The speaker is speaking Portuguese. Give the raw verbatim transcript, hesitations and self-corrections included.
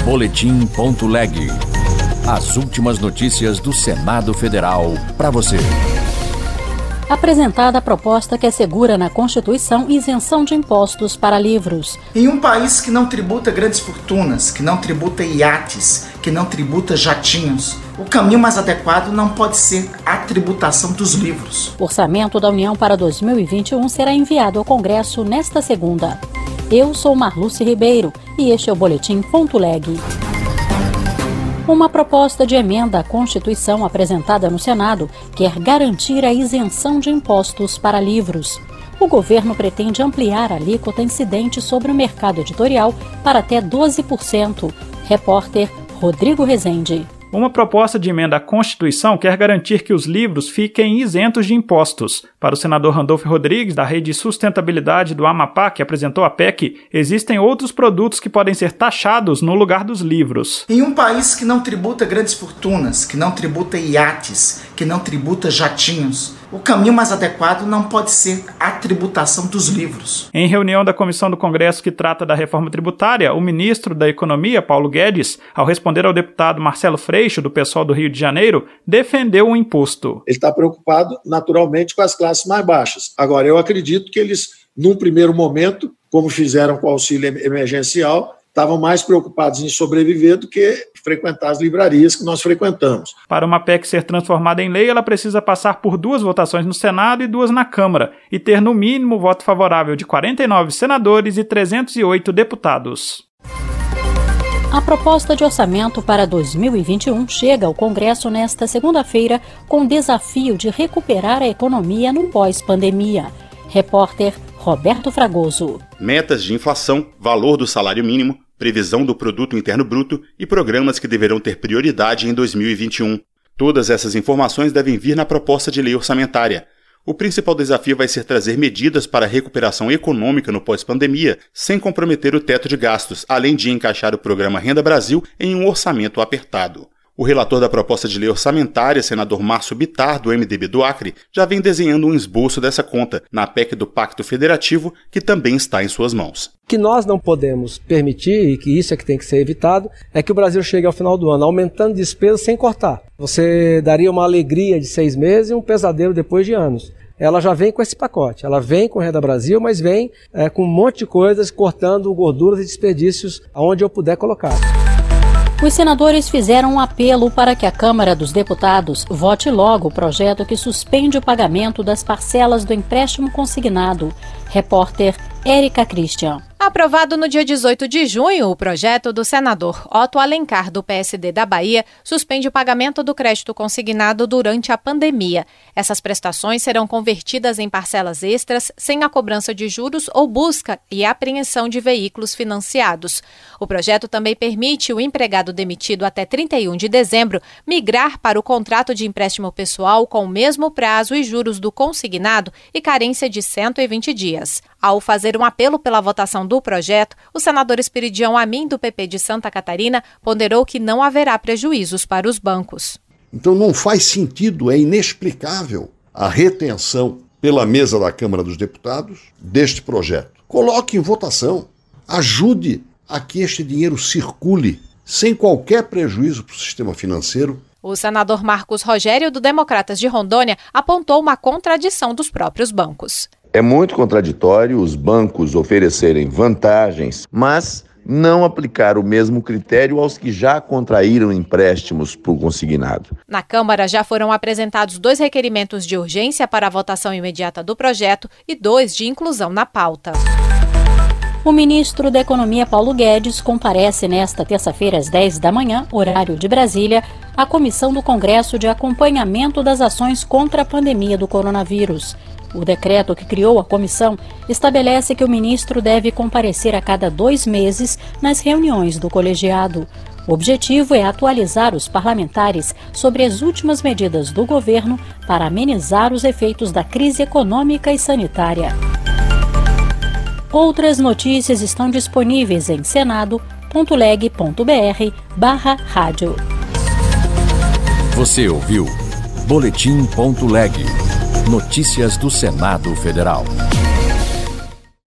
Boletim ponto leg. As últimas notícias do Senado Federal para você. Apresentada a proposta que assegura na Constituição isenção de impostos para livros. Em um país que não tributa grandes fortunas, que não tributa iates, que não tributa jatinhos, o caminho mais adequado não pode ser a tributação dos livros. O orçamento da União para dois mil e vinte e um será enviado ao Congresso nesta segunda. Eu sou Marluce Ribeiro e este é o Boletim ponto leg. Uma proposta de emenda à Constituição apresentada no Senado quer garantir a isenção de impostos para livros. O governo pretende ampliar a alíquota incidente sobre o mercado editorial para até doze por cento. Repórter Rodrigo Rezende. Uma proposta de emenda à Constituição quer garantir que os livros fiquem isentos de impostos. Para o senador Randolfo Rodrigues, da Rede de Sustentabilidade do Amapá, que apresentou a P E C, existem outros produtos que podem ser taxados no lugar dos livros. Em um país que não tributa grandes fortunas, que não tributa iates, que não tributa jatinhos, o caminho mais adequado não pode ser a tributação dos livros. Em reunião da Comissão do Congresso que trata da reforma tributária, o ministro da Economia, Paulo Guedes, ao responder ao deputado Marcelo Freixo, do PSOL do Rio de Janeiro, defendeu o imposto. Ele está preocupado, naturalmente, com as classes mais baixas. Agora, eu acredito que eles, num primeiro momento, como fizeram com o auxílio emergencial, estavam mais preocupados em sobreviver do que frequentar as livrarias que nós frequentamos. Para uma P E C ser transformada em lei, ela precisa passar por duas votações no Senado e duas na Câmara, e ter no mínimo voto favorável de quarenta e nove senadores e trezentos e oito deputados. A proposta de orçamento para dois mil e vinte e um chega ao Congresso nesta segunda-feira com o desafio de recuperar a economia no pós-pandemia. Repórter Roberto Fragoso. Metas de inflação, valor do salário mínimo, previsão do Produto Interno Bruto e programas que deverão ter prioridade em dois mil e vinte e um. Todas essas informações devem vir na proposta de lei orçamentária. O principal desafio vai ser trazer medidas para a recuperação econômica no pós-pandemia, sem comprometer o teto de gastos, além de encaixar o programa Renda Brasil em um orçamento apertado. O relator da proposta de lei orçamentária, senador Márcio Bittar, do M D B do Acre, já vem desenhando um esboço dessa conta, na P E C do Pacto Federativo, que também está em suas mãos. O que nós não podemos permitir, e que isso é que tem que ser evitado, é que o Brasil chegue ao final do ano aumentando despesas sem cortar. Você daria uma alegria de seis meses e um pesadelo depois de anos. Ela já vem com esse pacote, ela vem com Renda Brasil, mas vem é, com um monte de coisas, cortando gorduras e desperdícios aonde eu puder colocar. Os senadores fizeram um apelo para que a Câmara dos Deputados vote logo o projeto que suspende o pagamento das parcelas do empréstimo consignado. Repórter Érica Christian. Aprovado no dia dezoito de junho, o projeto do senador Otto Alencar, do P S D da Bahia, suspende o pagamento do crédito consignado durante a pandemia. Essas prestações serão convertidas em parcelas extras, sem a cobrança de juros ou busca e apreensão de veículos financiados. O projeto também permite o empregado demitido até trinta e um de dezembro migrar para o contrato de empréstimo pessoal com o mesmo prazo e juros do consignado e carência de cento e vinte dias. Ao fazer um apelo pela votação do projeto, o senador Esperidião Amin, do P P de Santa Catarina, ponderou que não haverá prejuízos para os bancos. Então não faz sentido, é inexplicável a retenção pela mesa da Câmara dos Deputados deste projeto. Coloque em votação, ajude a que este dinheiro circule sem qualquer prejuízo para o sistema financeiro. O senador Marcos Rogério, do Democratas de Rondônia, apontou uma contradição dos próprios bancos. É muito contraditório os bancos oferecerem vantagens, mas não aplicar o mesmo critério aos que já contraíram empréstimos por consignado. Na Câmara já foram apresentados dois requerimentos de urgência para a votação imediata do projeto e dois de inclusão na pauta. O ministro da Economia, Paulo Guedes, comparece nesta terça-feira às dez da manhã, horário de Brasília, à Comissão do Congresso de Acompanhamento das Ações contra a Pandemia do Coronavírus. O decreto que criou a comissão estabelece que o ministro deve comparecer a cada dois meses nas reuniões do colegiado. O objetivo é atualizar os parlamentares sobre as últimas medidas do governo para amenizar os efeitos da crise econômica e sanitária. Outras notícias estão disponíveis em senado ponto leg ponto br barra rádio. Você ouviu Boletim ponto leg. Notícias do Senado Federal.